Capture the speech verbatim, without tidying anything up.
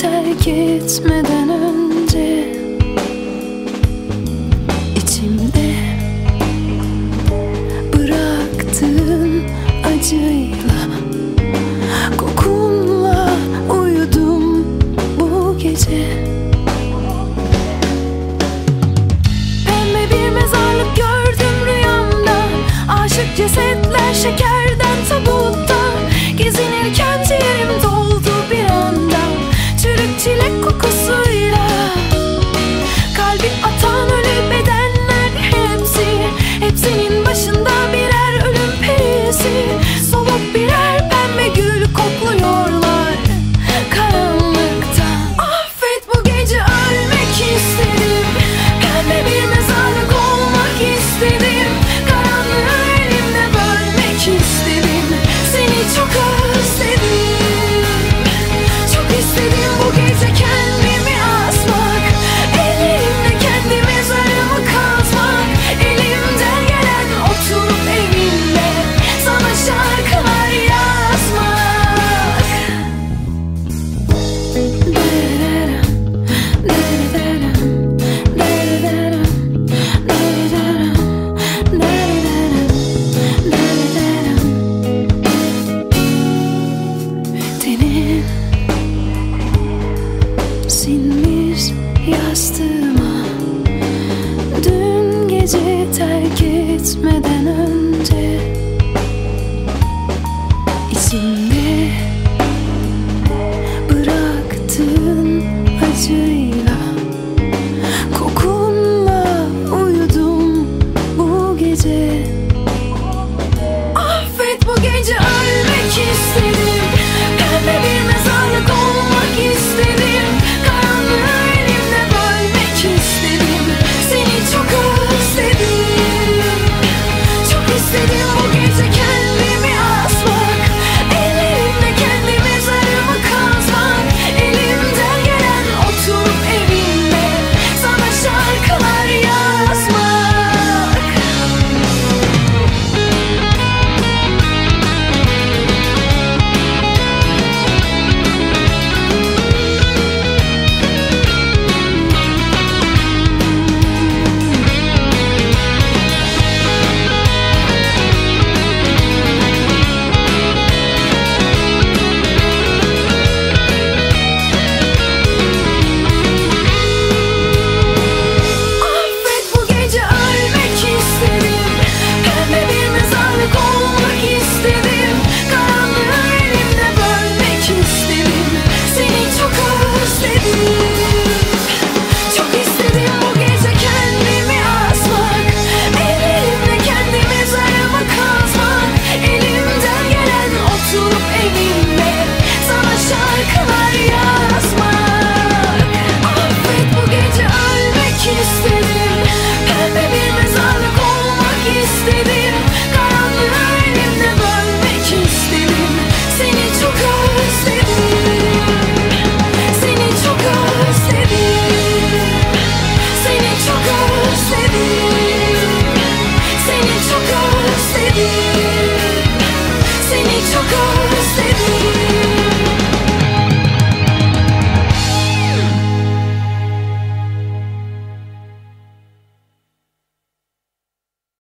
terk etmeden önce içimde bıraktığın acıyla, kokunla uyudum bu gece. Pembe bir mezarlık gördüm rüyamda, aşık cesetler şekerden tabutta. Gezinirken ciğerim doldu bir anda, çürük çilek kokusuyla. Kalbim atan ölü bedenler hepsi, hepsinin başında birer ölüm perisi. Soluk birer pembe gül kokluyorlar karanlıkta. Affet, bu gece ölmek istedim, pembe bir mezarlık olmak istedim. Karanlığı elimle bölmek istedim, seni çok özledim. Çok istedim bu gece kendimi asmak, ellerimle kendi mezarımı kazmak. Elimden gelen oturup evimde sana şarkılar yazmak. Tenin sinmiş yastığıma, dün gece terk etmeden